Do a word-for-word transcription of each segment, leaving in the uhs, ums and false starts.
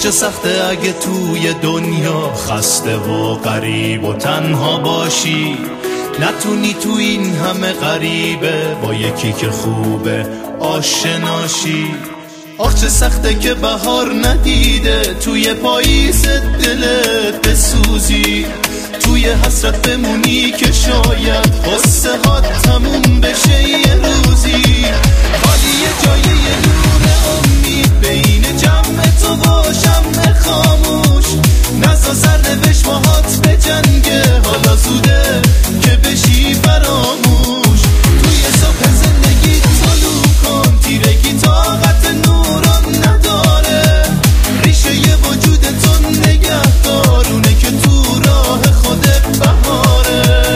چه سخته اگه توی دنیا خسته و غریب و تنها باشی، نتونی تو این همه غریبه با یکی که خوبه آشناشی. آخ چه سخته که بهار ندیده توی پاییز دلت بسوزی، توی حسرت بمونی که شاید قصه ها تموم بشه یه روزی. خالی جای یه نور امید بین جمع تو و شمع خاموش، نزا سرنوشت ماهات به جنگه، حالا زوده که بشی فراموش. توی صبح زندگی طلوع کن، تیرگی طاقت نوران نداره، ریشه یه وجود تو نگهدارونه که تو راه خودت بهاره.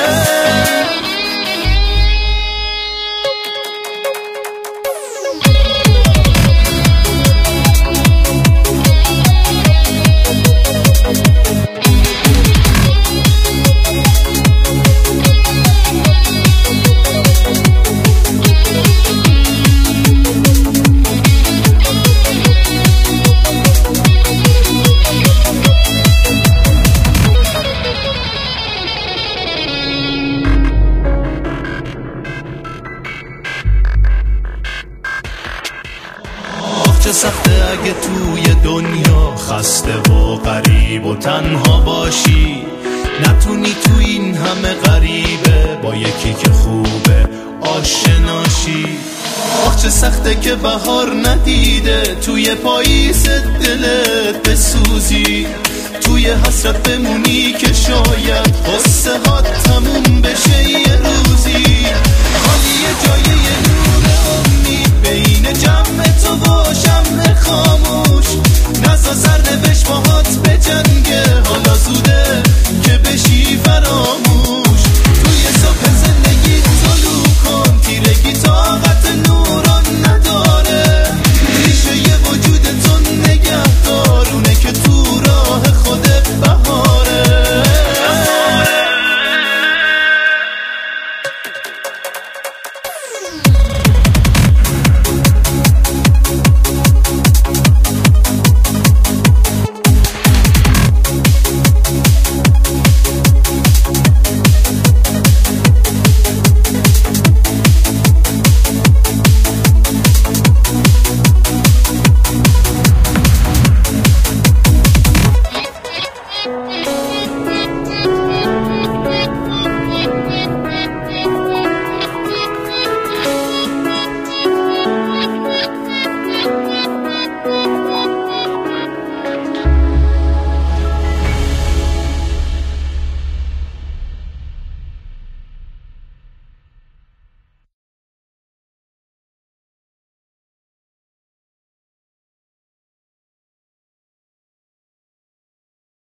چه سخته اگه توی دنیا خسته و غریب و تنها باشی، نتونی تو این همه غریبه با یکی که خوبه آشناشی. آخ چه سخته که بهار ندیده توی پاییز دلت بسوزی، توی حسرت بمونی که شاید قصه ها تموم بشه یه روزی.